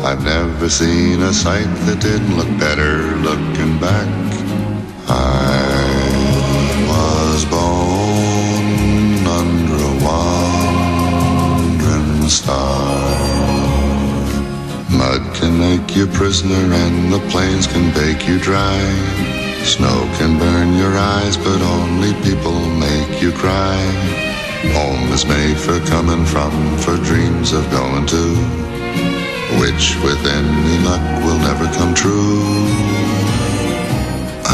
I've never seen a sight that didn't look better looking back. I was born under a wandering star. Mud can make you prisoner and the plains can bake you dry. Snow can burn your eyes, but only people make you cry. Home is made for coming from, for dreams of going to, which with any luck will never come true. I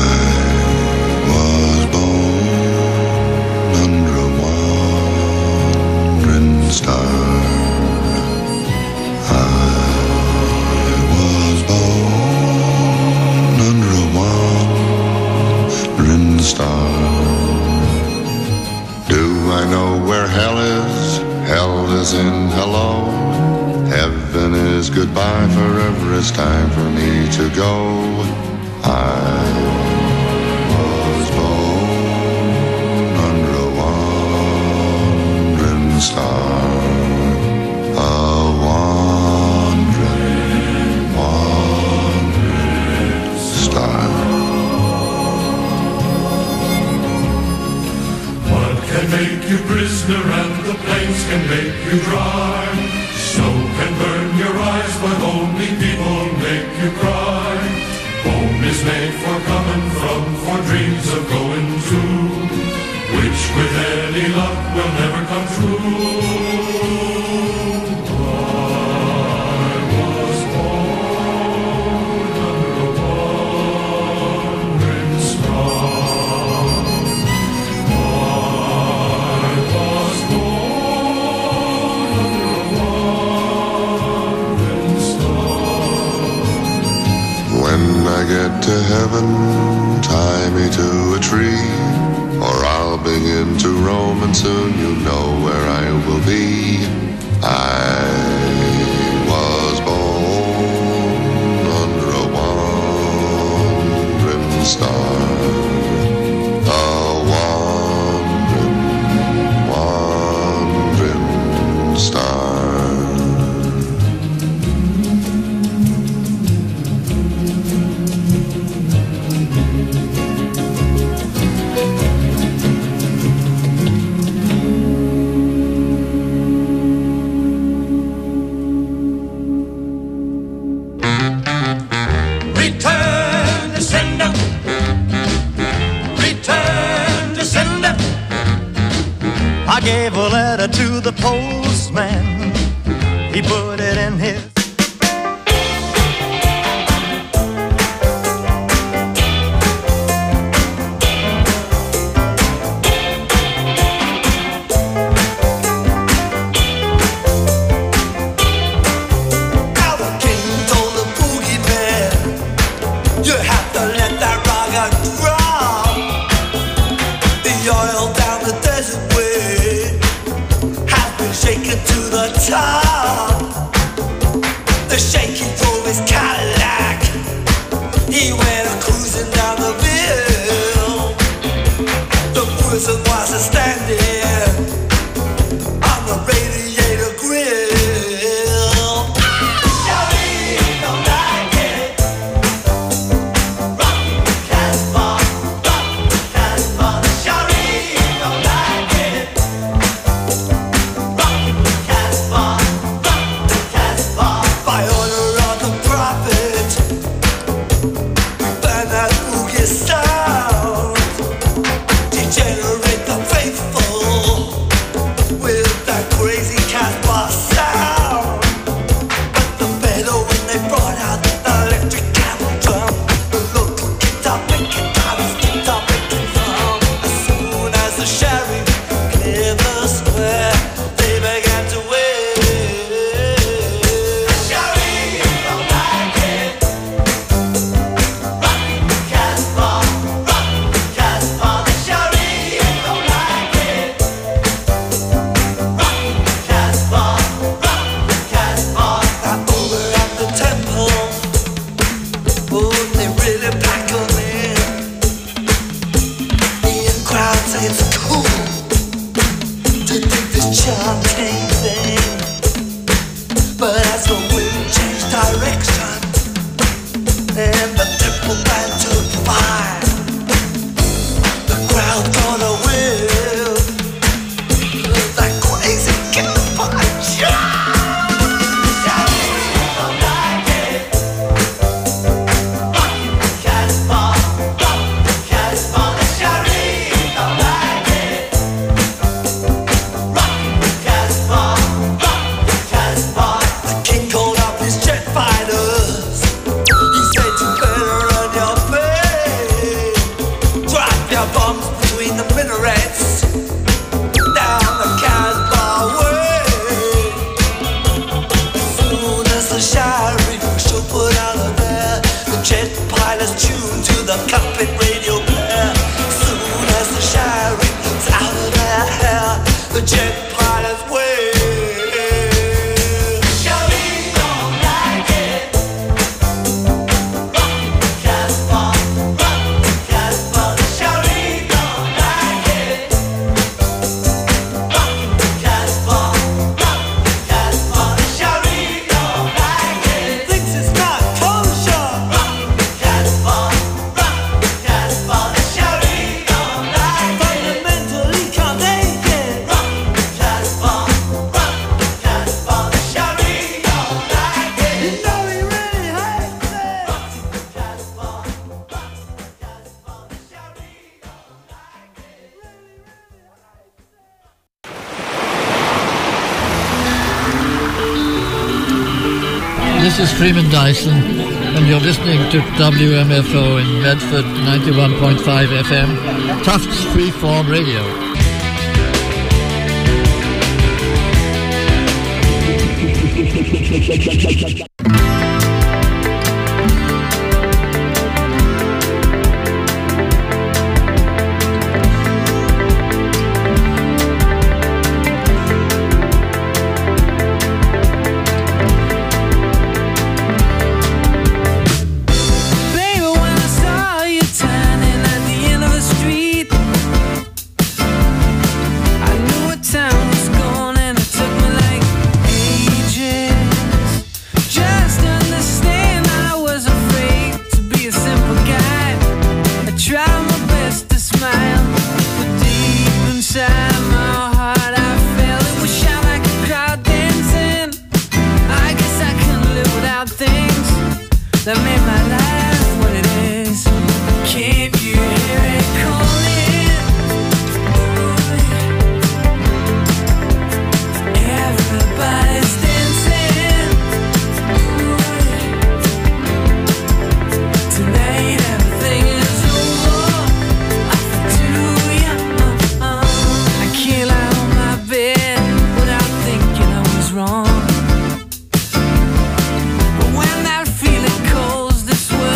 was born under a wandering star. I was born under a wandering star. Do I know where hell is? Hell is in hello. Heaven is goodbye, forever it's time for me to go. I was born under a wandering star. A wandering star. Mud can make you prisoner and the plains can make you dry. Snow can burn your eyes, but only people make you cry. Home is made for coming from, for dreams of going to, which with any luck will never come true. I was born under a wandering star. I was born under a wandering star. When I get to heaven, tie me to a tree, or I'll begin to roam and soon you'll know where I will be. I was born under a wandering star. A wandering star. I gave a letter to the postman. He put it in his by order of the prophet. direction, and the triple band took fire. The crowd gonna will like crazy campfire. Cockpit radio player. Soon as the sheriff's out of their hair, the jet pilot's way. Sheriff don't like it. Rock the Casbah, rock the Casbah. The sheriff don't like it. Rock the Casbah, rock the Casbah. The sheriff don't like it. Thinks it's not kosher. Rock the Casbah. This is Freeman Dyson, and you're listening to WMFO in Medford 91.5 FM, Tufts Freeform Radio. When that feeling calls this way.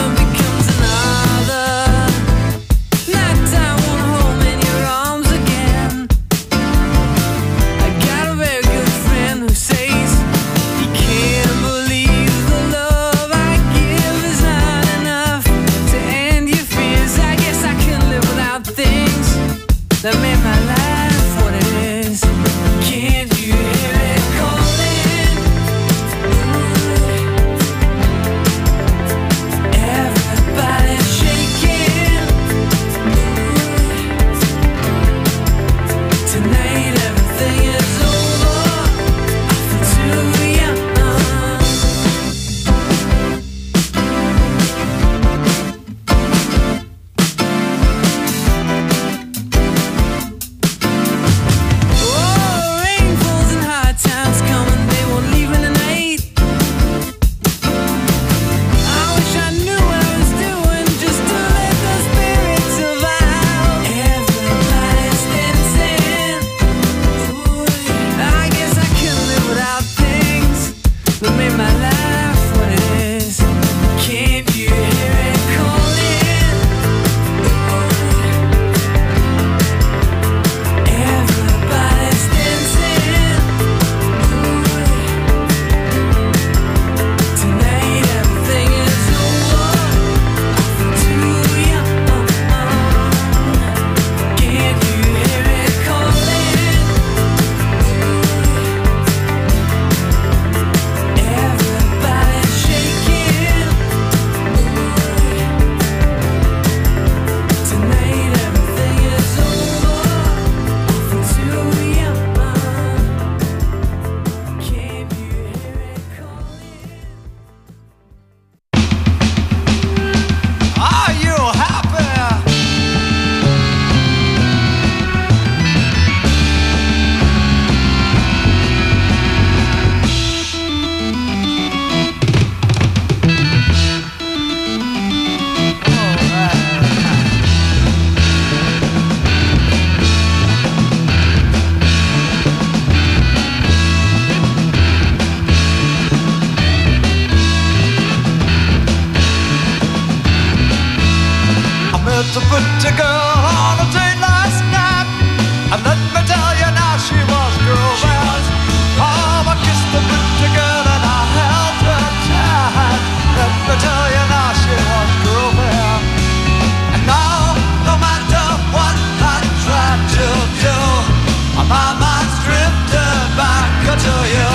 pretty girl on a date last night, and let me tell you now she was grooving. Oh, I kissed the pretty girl and I held her tight. Let me tell you now she was grooving. And now, no matter what I tried to do, my mind's drifted back to you.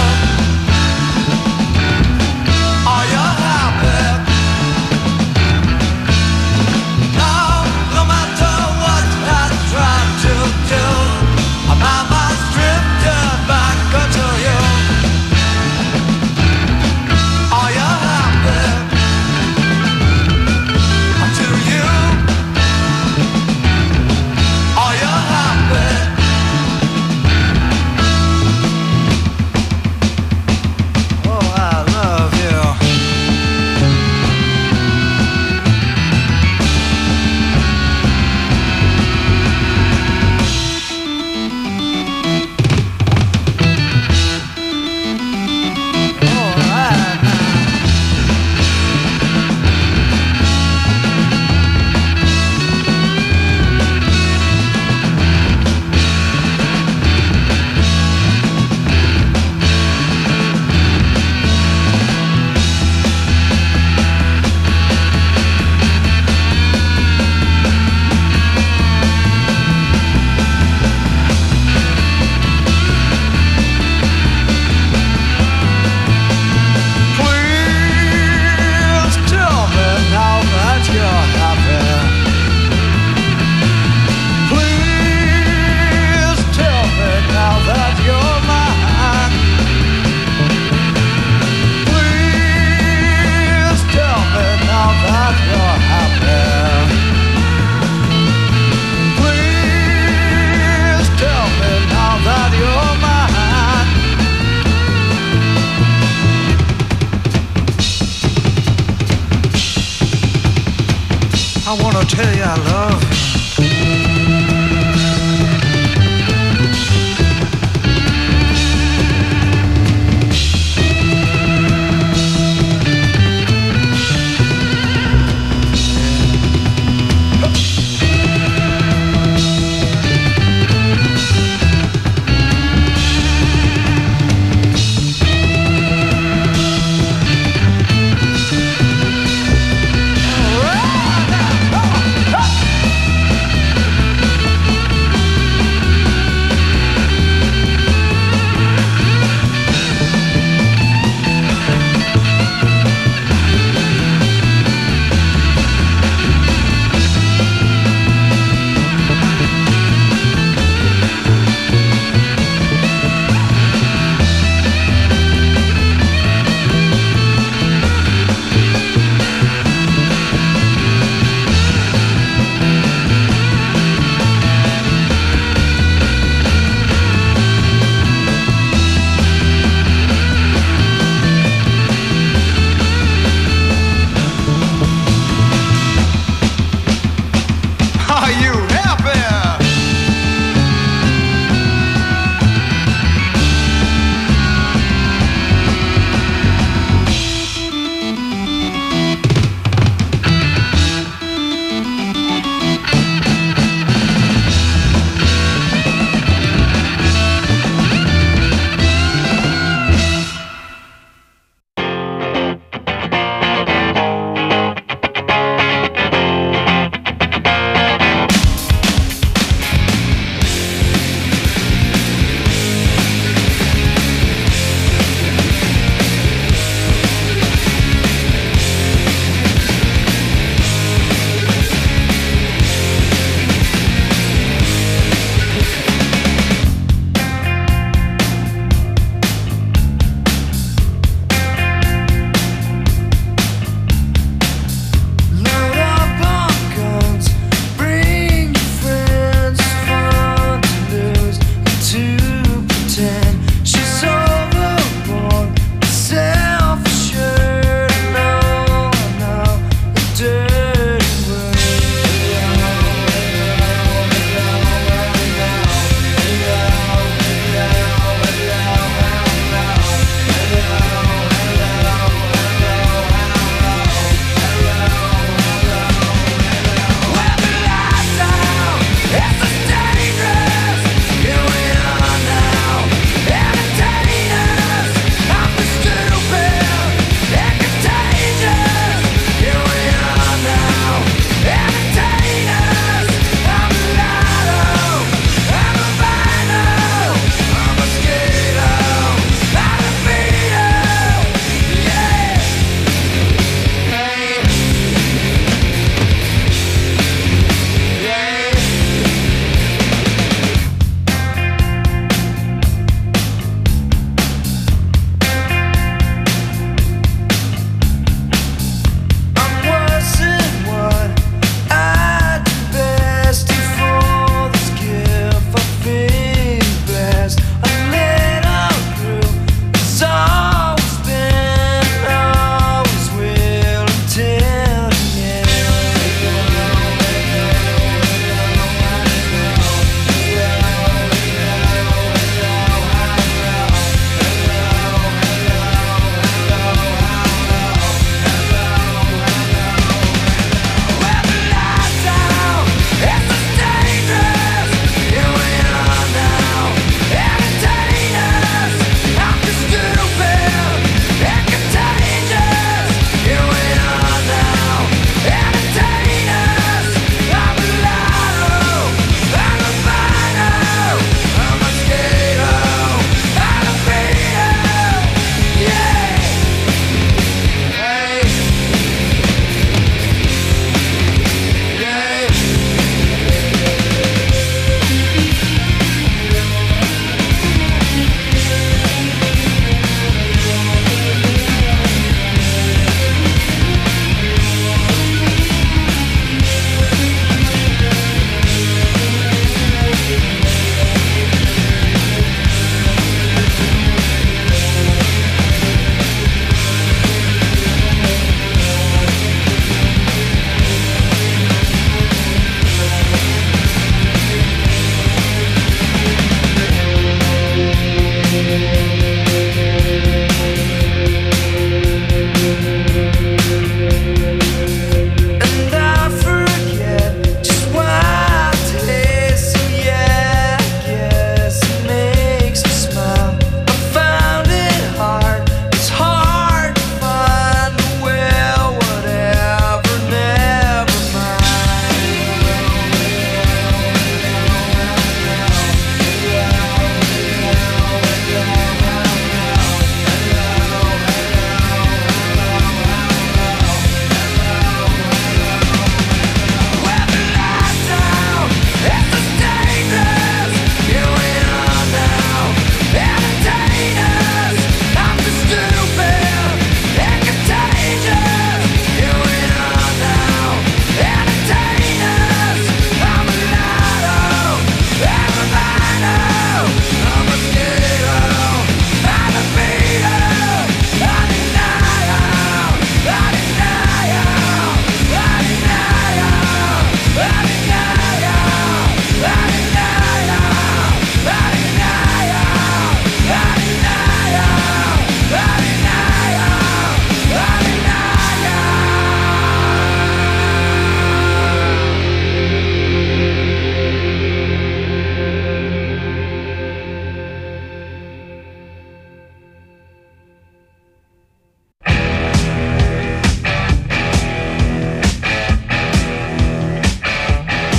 Are you happy? Now, no matter what I tried to do, my mind's drifted back to you. Are you happy? To you? Are you happy? Oh, I love you. All right now. Please tell me now that you're happy. Please tell me now that you're mine. Please tell me now that you're happy. Please tell me now that you're mine. I wanna tell you I love you.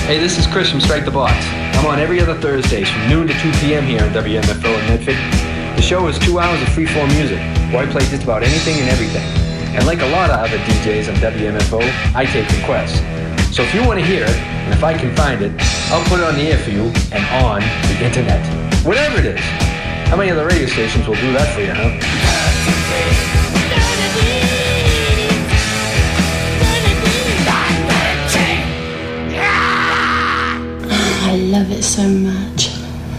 Hey, this is Chris from Strike the Box. I'm on every other Thursdays from noon to 2 p.m. here on WMFO in Medford. The show is 2 hours of freeform music, where I play just about anything and everything. And like a lot of other DJs on WMFO, I take requests. So if you want to hear it, and if I can find it, I'll put it on the air for you and on the internet. Whatever it is. How many other radio stations will do that for you, huh? I love it so much.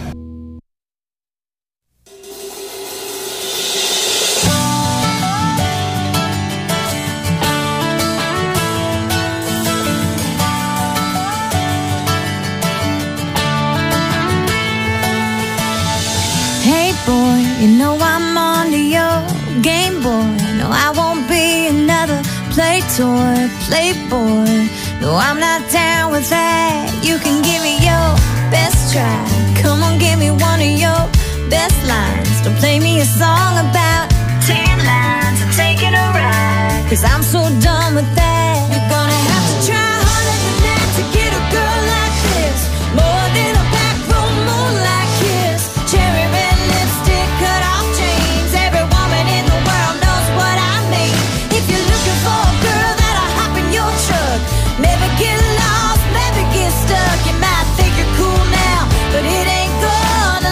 Hey boy, you know I'm onto your Game Boy. No, I won't be another play toy, playboy. No, I'm not down with that. You can give me your best try. Come on, give me one of your best lines. Don't play me a song about 10 lines and taking a ride, 'cause I'm so done with that. You're gonna have to try harder than that to get a girl like this. More than a backroom moonlight kiss. Cherry red lipstick, cut off jeans. Every woman in the world knows what I mean. If you're looking for a girl that'll hop in your truck, never get lost, never get stuck. You might think you're cool now, but it ain't gonna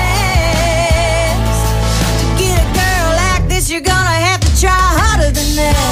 last. To get a girl like this, you're gonna have to try harder than that.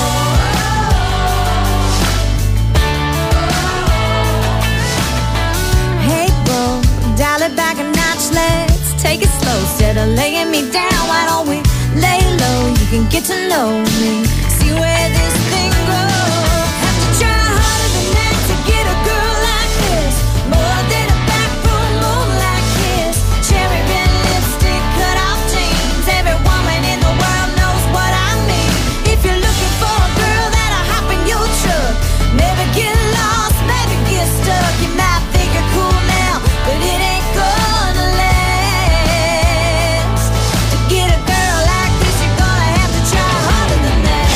Hey, bro, dial it back a notch, let's take it slow. Instead of laying me down, why don't we lay low? You can get to know me, see where this thing goes. Have to try harder than that to get a girl like this. More than a backroom moonlight kiss. Cherry red lipstick, cut off jeans. Every woman in the world knows what I mean. If you're looking for a girl that'll hop in your truck, never get lost, never get stuck. You might think you're cool now, but it ain't gonna last. To get a girl like this, you're gonna have to try harder than that.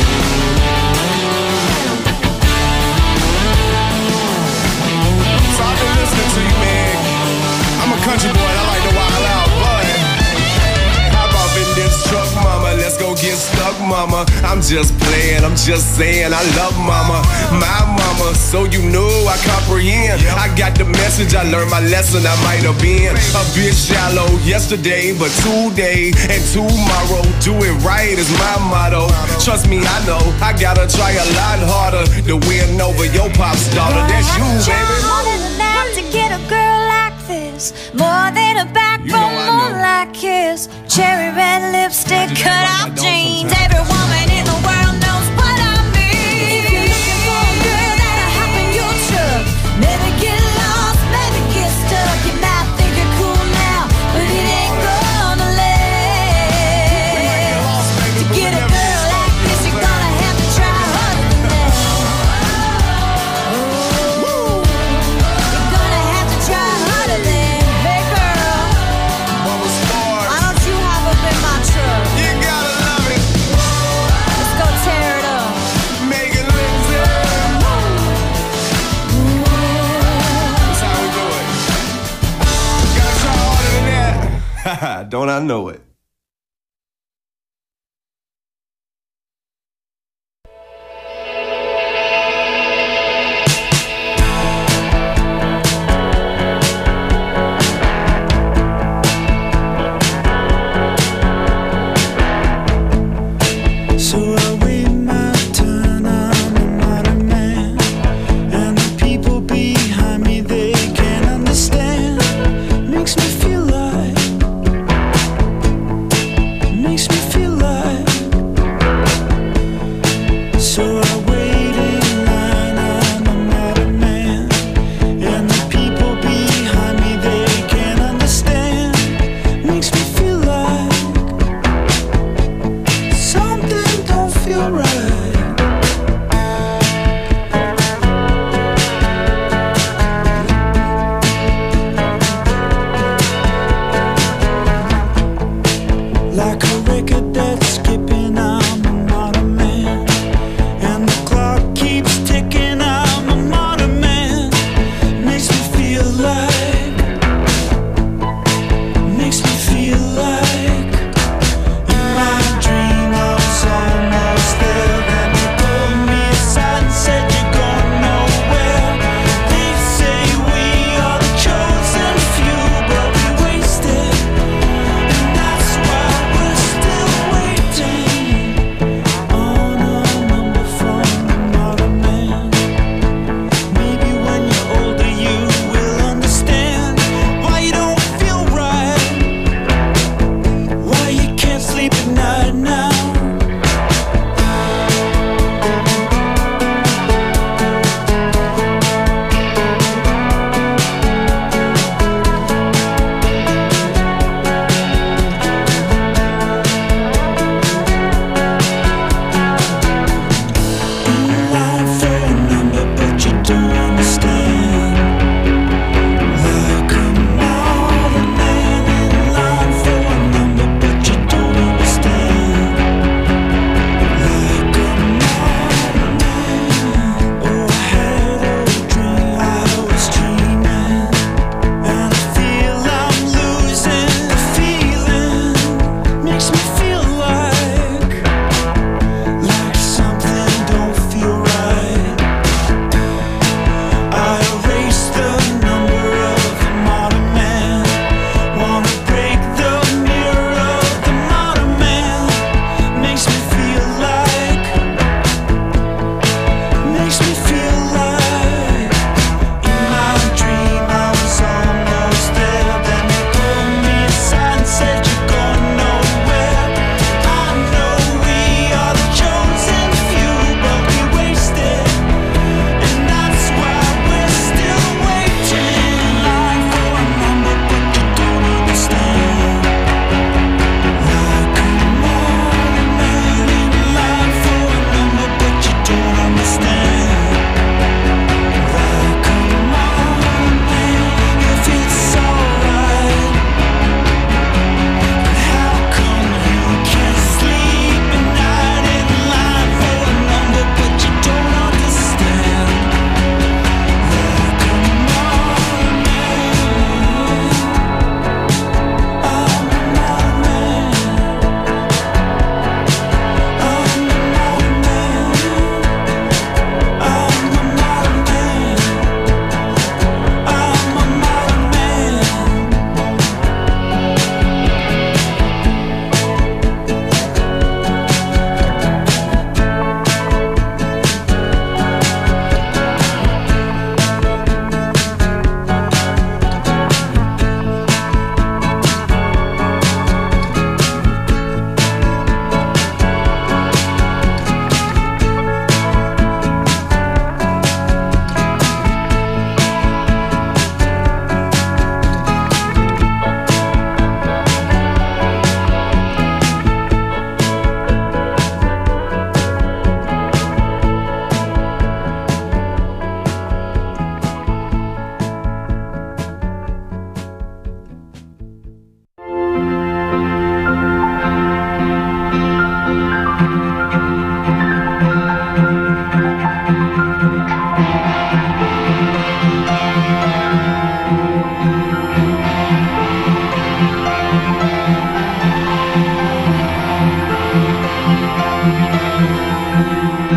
So I've been listening to you, man. I'm a country boy, I like to wild out, but how about in this truck, mama? Let's go get stuck, mama. I'm just playing, I'm just saying I love mama, my mama. So you know I comprehend. I got the message, I learned my lesson. I might have been a bit shallow yesterday, but today and tomorrow, do it right is my motto. Trust me, I know I gotta try a lot harder to win over your pop's daughter. That's you, baby. Harder than that to get a girl like this. More than a backbone, moonlight kiss. Cherry red lipstick, cut off jeans. Every woman in the world knows what I mean. If you're looking for a girl that'll hop in your truck, never get lost, never get stuck. You might think you're cool now, but it ain't gonna last. To get a girl like this, you're gonna have to try harder than that. You're gonna have to try harder than, hey girl, why don't you hop up in my truck? You gotta love it. Let's go tear it up. Megan Lindsay. That's how we do it. Gotta try harder than that. Don't I know it? So I wait my turn, I'm a modern man, and the people behind me, they can't understand. Makes me feel like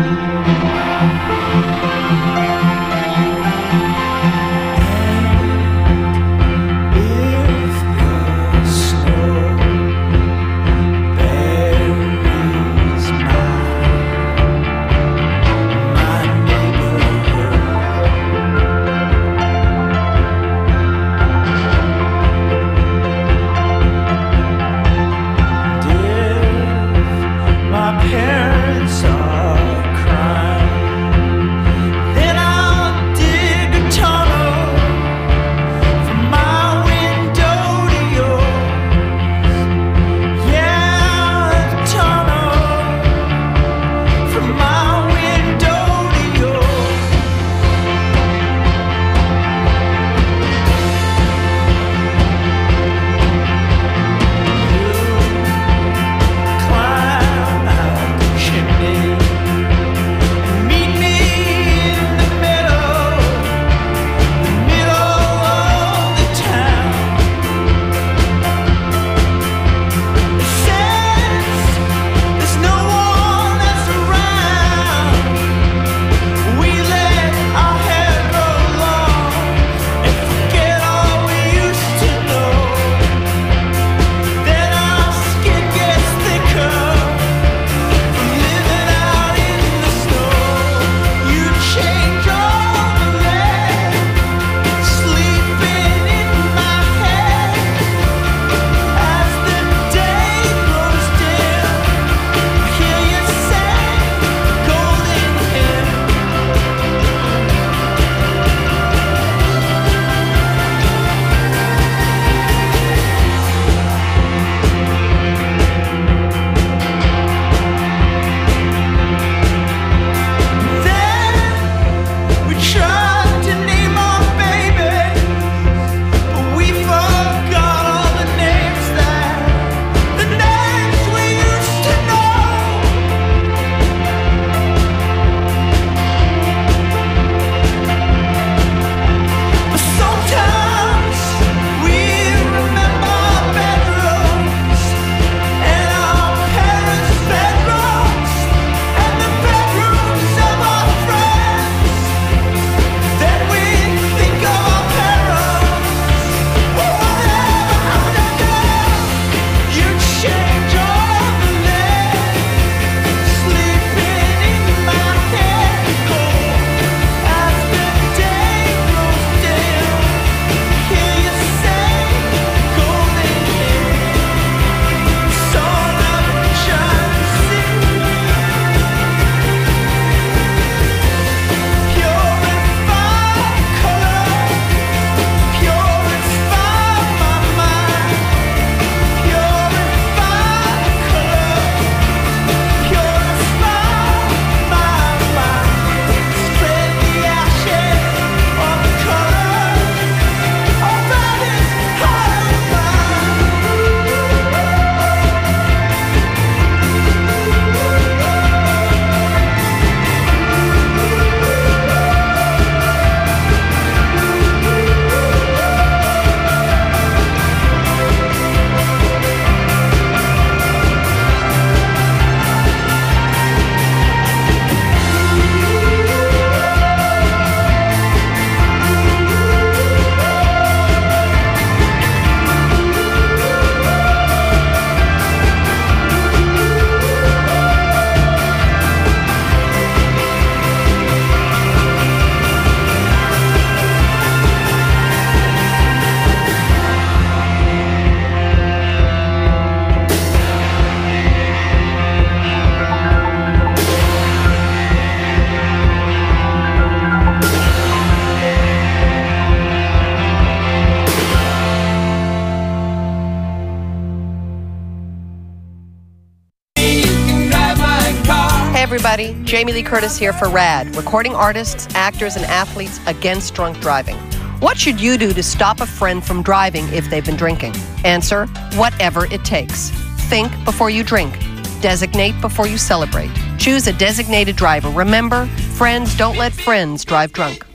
everybody. Jamie Lee Curtis here for RAD, recording artists, actors, and athletes against drunk driving. What should you do to stop a friend from driving if they've been drinking? Answer, whatever it takes. Think before you drink. Designate before you celebrate. Choose a designated driver. Remember, friends don't let friends drive drunk.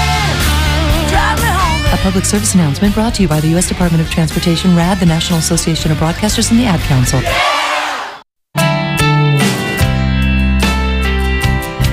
A public service announcement brought to you by the U.S. Department of Transportation, RAD, the National Association of Broadcasters, and the Ad Council.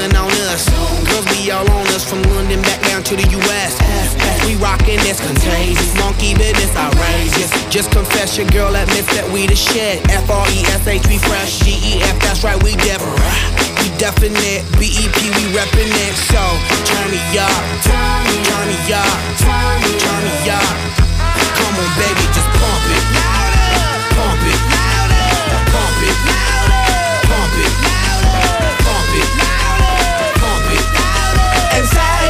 hating on us. Girls be all on us from London back down to the US. We rockin' this contagious, monkey business outrageous. Just confess your girl admits that we the shit. FRESH, we fresh. GEF, that's right, we different. We definite. BEP, we reppin' it. So turn me up, turn me up, turn me up. Come on, baby, just pump it, pump it, pump it, pump it, pump it, pump it, and say,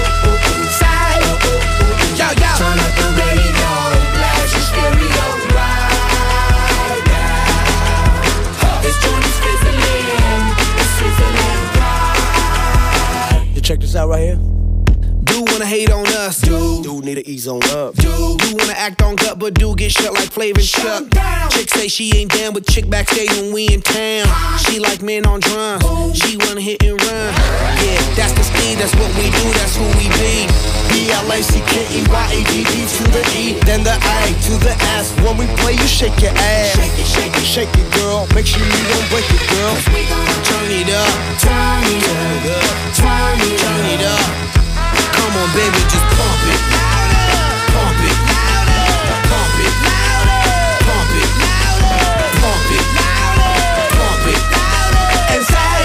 yo, yo. Turn up the radio, blast your stereo right now. This joint is fizzling, it's sizzling right. You check this out right here. Do wanna hate on us, dude need to ease on up, dude wanna act on gut, but do get shut like Flavor and Chuck. Chick say she ain't down with chick backstage when we in town. She like men on drums, she wanna hit and run. Yeah, that's the speed, that's what we do, that's who we be. BLACKEYEDD to the E, then the A to the S. When we play, you shake your ass. Shake it, shake it, shake it, girl. Make sure you don't break it, girl. Turn it up, turn it up, turn it up. Come on, baby, just pump it. Pump it. Pump it. Pump it. Pump it. Pump it. And say,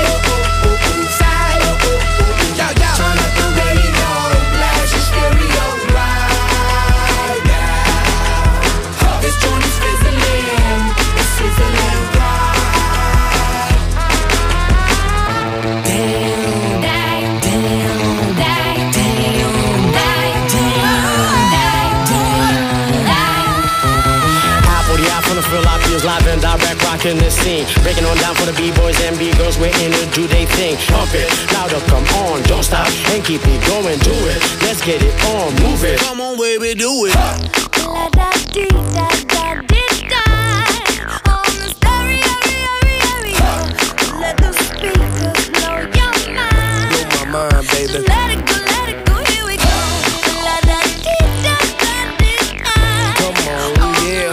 yo, yo. Turn up the radio, blast your stereo right now. This joint is fizzling, it's sizzling right. Damn, damn, damn, damn, damn, feel like feels live and direct, rocking the scene. Breaking on down for the B-boys and B-girls, we're in to do they thing. Pump it, louder, come on, don't stop, and keep it going, do it. Let's get it on, move it. Come on, baby, do it. On the stereo, let the speakers blow your mind. Blow my mind, baby. Let it go, here we go. Come on, yeah.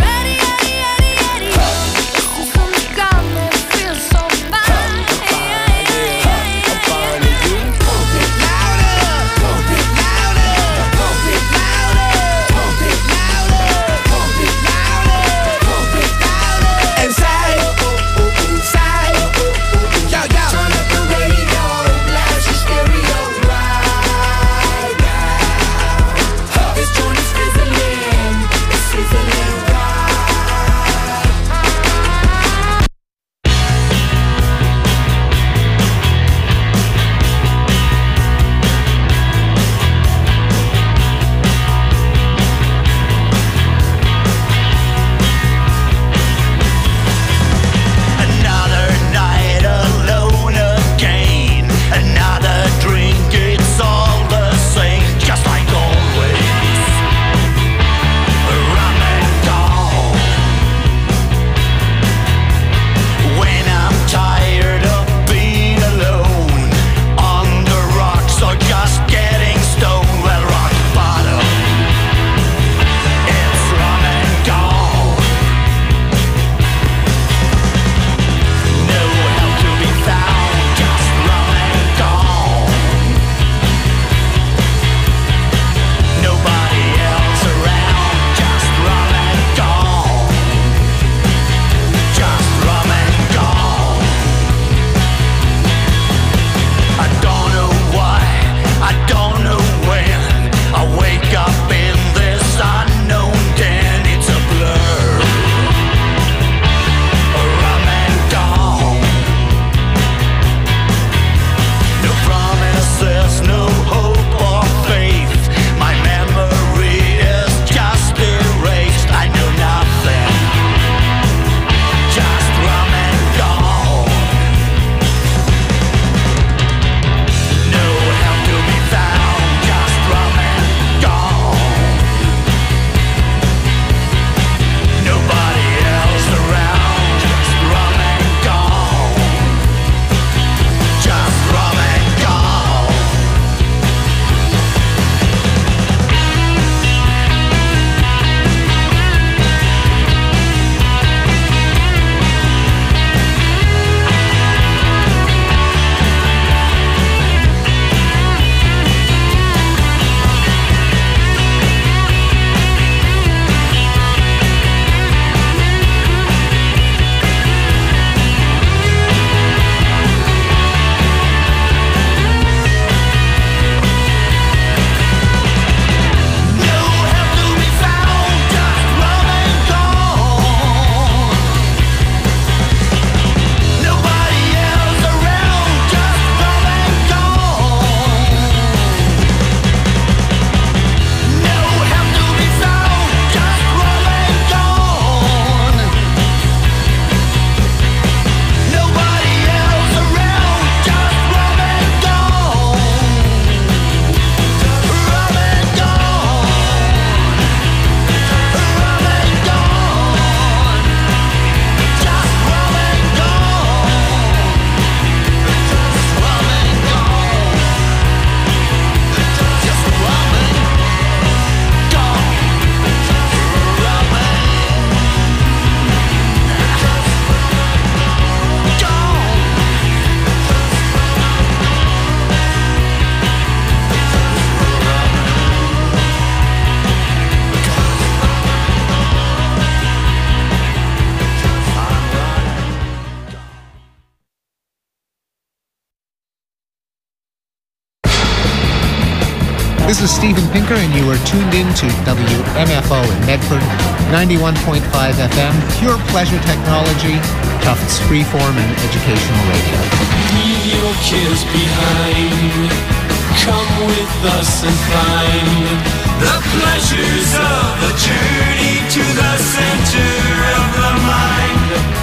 This is Steven Pinker, and you are tuned in to WMFO in Medford, 91.5 FM, pure pleasure technology, Tufts freeform and educational radio. Leave your cares behind. Come with us and find the pleasures of the journey to the center of the mind.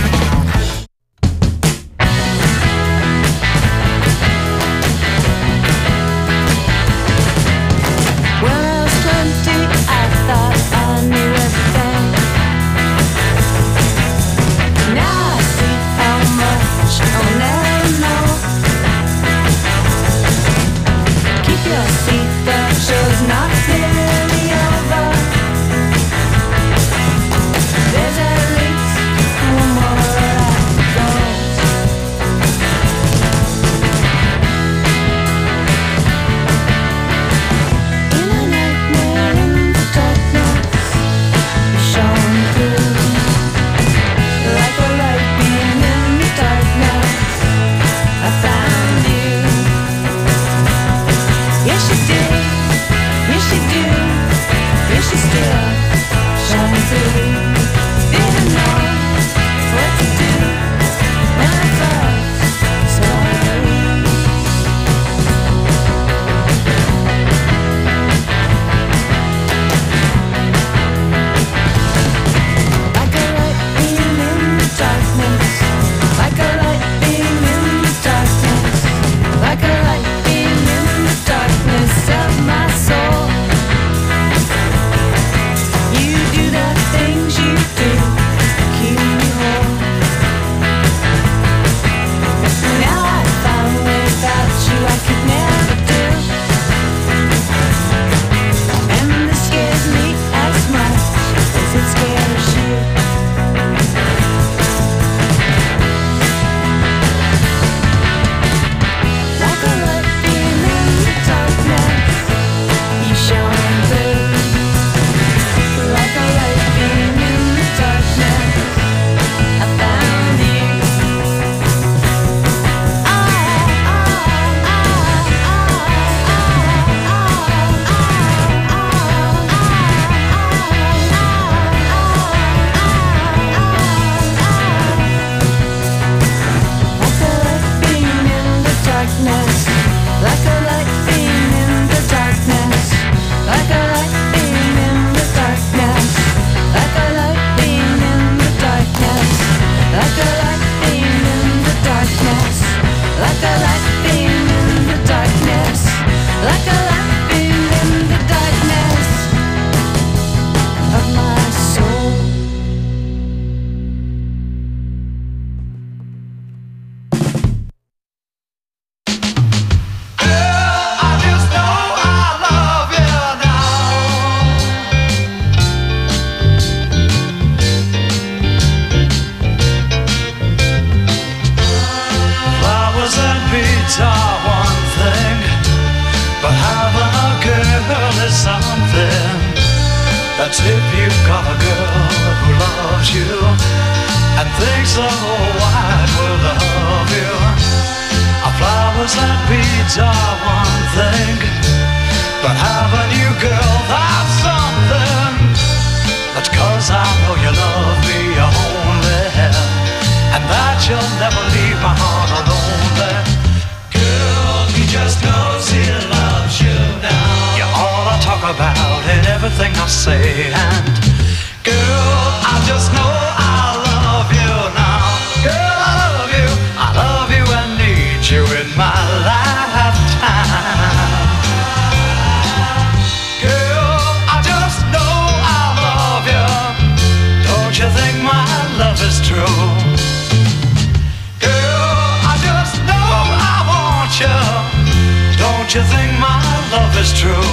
Not nearly over. There's at least one more to go. In a nightmare in the darkness, you shone through like a light beam in the darkness. I found you. Yes, you did. Yes, you do. Yes, you still shine through. Didn't know what to do when I first saw you. Like a light beam in the darkness. Like a light beam in the darkness. Like a light beam in the darkness of my soul. You do the things you do, keep me whole. Now I found without you I could never do. And this scares me as much as it scares you. Like a light beam in the darkness, you shine through. Like a light beam in the darkness, I found you. Like a light beam in the darkness, like a light beam in the darkness, like a light beam in the darkness, like a light beam in the darkness, like a light beam in the darkness, like a light beam in the darkness of my soul. Flowers and beads are one thing, but having a girl is something. That's if you've got a girl who loves you and thinks the whole wide world of you. Flowers and beads are one thing, but having you, girl, that's something. That's 'cause I know you love me only, and that you'll never leave my heart lonely. Girl, he just knows he loves you now. You're all I talk about in everything I say, and girl, I just know I love you now. Girl, I love you and need you in my lifetime. Girl, I just know I love you. Don't you think my love is true? Don't you think my love is true?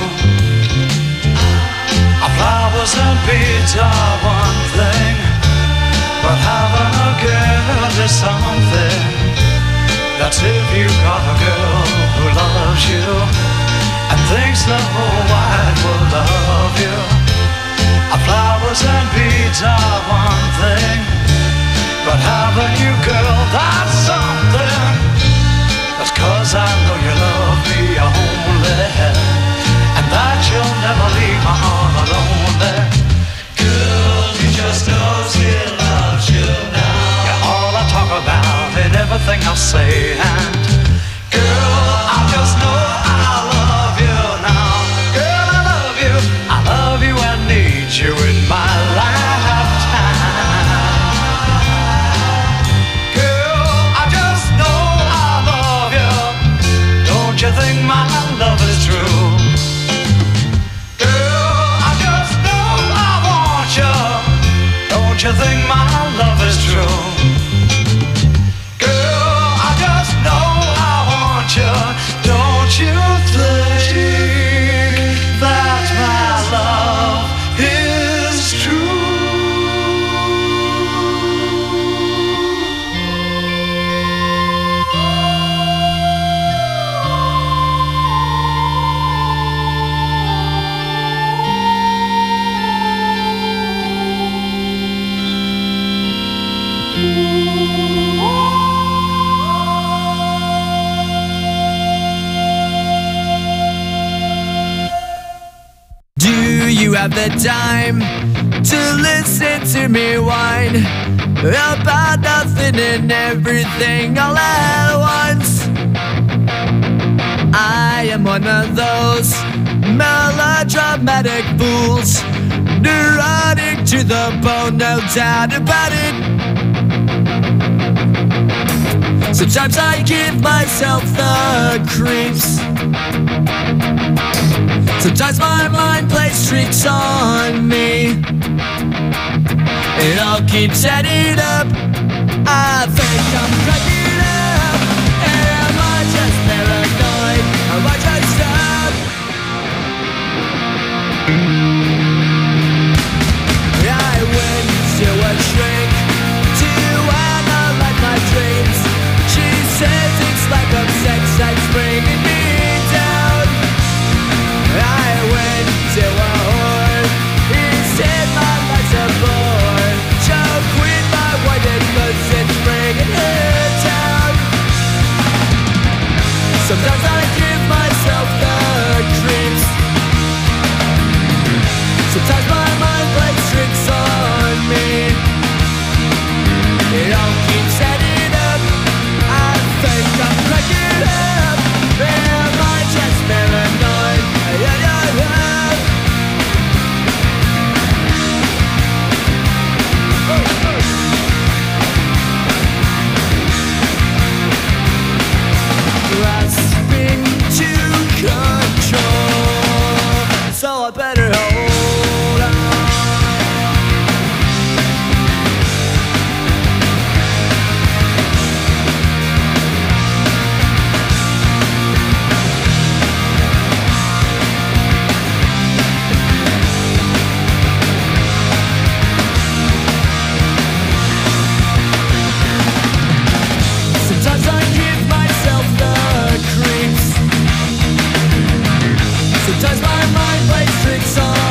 Flowers and beads are one thing, but having a girl is something. That's if you got a girl who loves you and thinks the whole wide world of you. Flowers and beads are one thing, but having you, girl, that's something. That's 'cause I know you love me only, all alone there. Girl, he just knows he loves you now. You're all I talk about and everything I say. And girl, I just know I love you now. Girl, I love you. I love you and need you in my lifetime. Girl, I just know I love you. Don't you think my love is true? Girl, I just know I want you. Don't you think my love is true? Girl, I just know I want you. Don't you think that my love is true? Do you have the time to listen to me whine about nothing and everything all at once? I am one of those melodramatic fools, neurotic to the bone, no doubt about it. Sometimes I give myself the creeps. Sometimes my mind plays tricks on me. It all keeps adding up. I think I'm cracking up. Am I just paranoid? Am I just up? I went to a shrink to analyze my dreams. She says it's like a sex that's bringing me down. I went to a whore. He said my life's a bore. Choke with my whited cause it's bringing her down. Sometimes I give myself the creeps. Sometimes my mind plays tricks on me. It all keeps adding up. I think I'm cracking up. Am I just paranoid? Yeah, yeah, yeah. Grasping to control, so I better hold on. Sometimes I give myself the creeps. Sometimes my mind plays tricks on